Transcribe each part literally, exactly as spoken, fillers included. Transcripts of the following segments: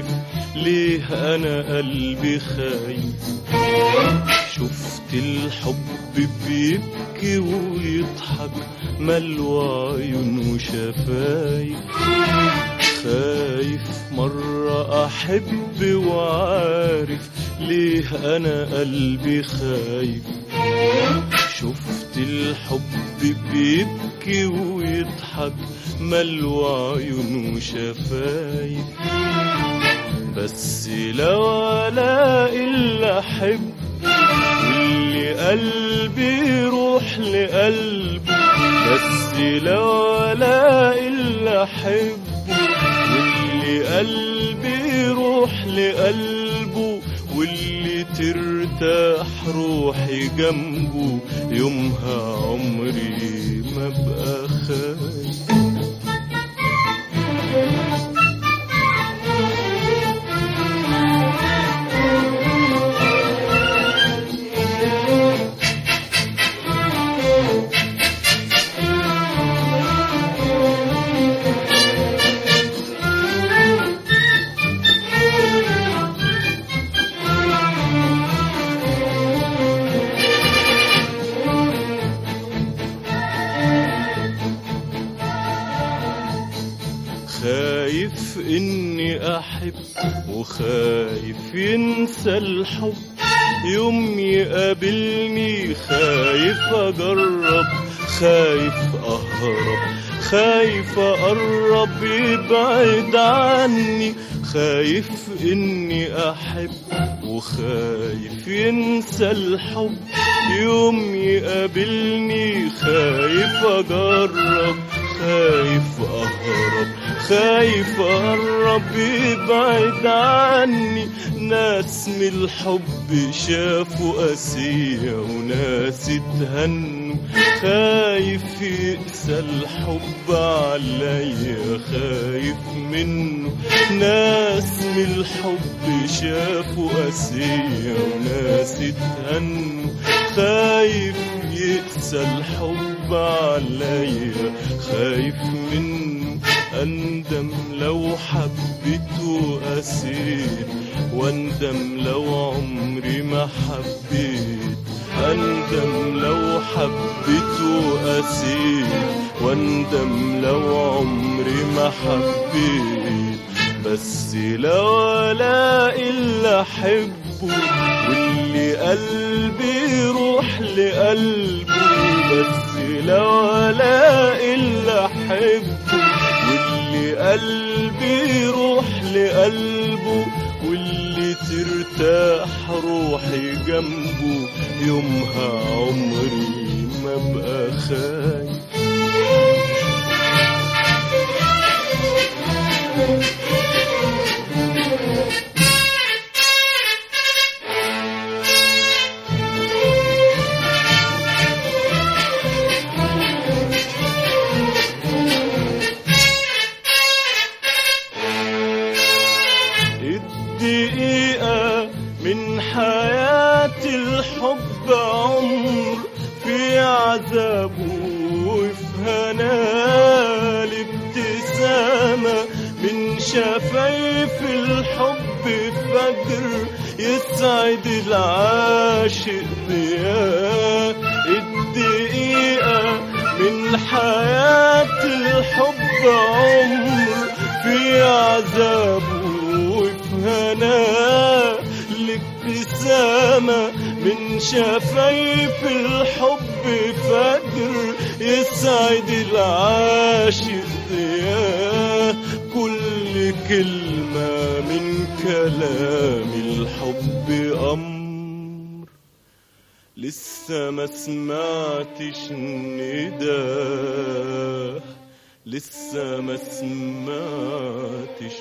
خايف ليه أنا قلبي خايف. شفت الحب بيبكي ويضحك ملوى عيون وشفايف. خايف مرة أحب وعارف ليه أنا قلبي خايف. شفت الحب بيبكي ويضحك ملوى عيون وشفايف. بس لو ألاقي اللي أحب واللي قلبي يروح لقلبه. بس لو ألاقي اللي أحب واللي قلبي يروح لقلبه واللي ترتاح روحي جنبه يومها عمري ما بقى خايف. خايف إني أحب وخايف ينسى الحب يوم يقابلني. خايف أجرب خايف أهرب خايف أقرب يبعد عني. خايف إني أحب وخايف ينسى الحب يوم يقابلني. خايف أجرب خايف أهرب خايف أقرب يبعد عني. ناس من الحب شافوا قاسية وناس اتهنوا. خايف يقسى الحب عليا خايف منه. ناس من الحب شافوا قاسية وناس اتهنوا. خايف يقسى الحب عليا خايف منه. أندم لو حبيت وقسيت واندم لو عمري ما حبيت. أندم لو حبيت وقسيت واندم لو عمري ما حبيت. بس لو ألاقي اللي أحبه واللي قلبي يروح لقلبه. بس لو ألاقي اللي أحبه واللي قلبي يروح لقلبه واللي ترتاح روحي جنبه يومها عمري ما بقى خايف. دقيقة من حياة الحب عمر في عذابه وفي هناه. الابتسامة من شفايف الحب فجر يسعد العاشق ضياء. الدقيقة من حياة الحب عمر في عذابه هنا. الابتسامة من شفايف الحب فجر يسعد العاشق ضياء. كل كلمة من كلام الحب أمر لسه ما سمعتش نداه. لسه ما سمعتش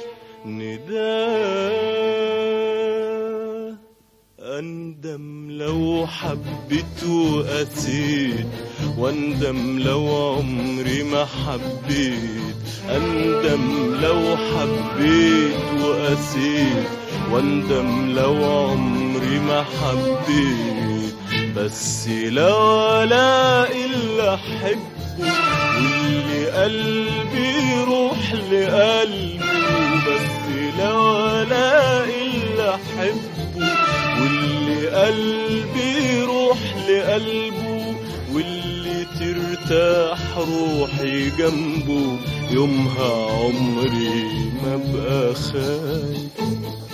نداه. أندم لو حبيت وقسيت واندم لو عمري ما حبيت. أندم لو حبيت وقسيت واندم لو عمري ما حبيت. بس لو ألاقي اللي أحبه واللي قلبي يروح لقلبه. بس لو الاقي اللي احبه واللي قلبي يروح لقلبه واللي ترتاح روحي جنبه، يومها عمري ما بقى خايف.